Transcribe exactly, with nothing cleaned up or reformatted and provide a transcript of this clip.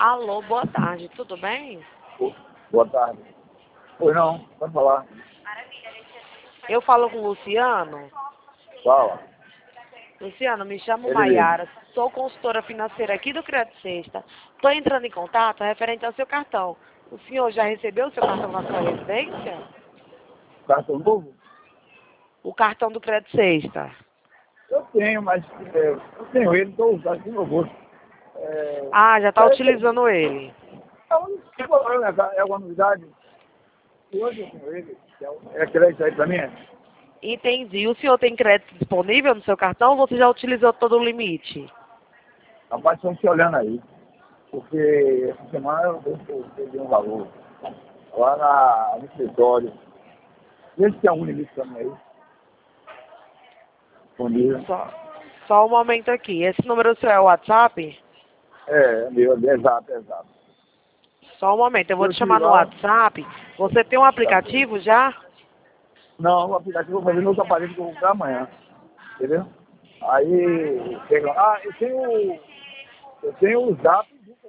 Alô, boa tarde, tudo bem? Boa tarde. Pois não, pode falar. Eu falo com o Luciano. Fala. Luciano, me chamo Ele mesmo. Maiara, sou consultora financeira aqui do Crédito Sexta. Estou entrando em contato referente ao seu cartão. O senhor já recebeu o seu cartão na sua residência? Cartão novo? O cartão do Crédito Sexta. Eu tenho, mas é, eu tenho ele, estou usando aqui no meu bolso. É, Ah, já está é, utilizando ele. é, um- é, é uma novidade. E hoje eu tenho ele. que É, um- é crédito aí para mim? Entendi. O senhor tem crédito disponível no seu cartão ou você já utilizou todo o limite? Rapaz, estão te olhando aí. Porque essa semana eu eu- eu peguei um valor lá na, no escritório. Vê se tem algum limite também aí. Disponível. Só, só um momento aqui. Esse número seu é o WhatsApp? É, é meu, é exato, é exato. Só um momento, eu vou Eu te tive chamar no lá, WhatsApp. Você tem um aplicativo já? não, o aplicativo eu vou fazer no outro aparelho que eu vou comprar amanhã. Entendeu? Aí, chega, ah, eu tenho, eu tenho o zap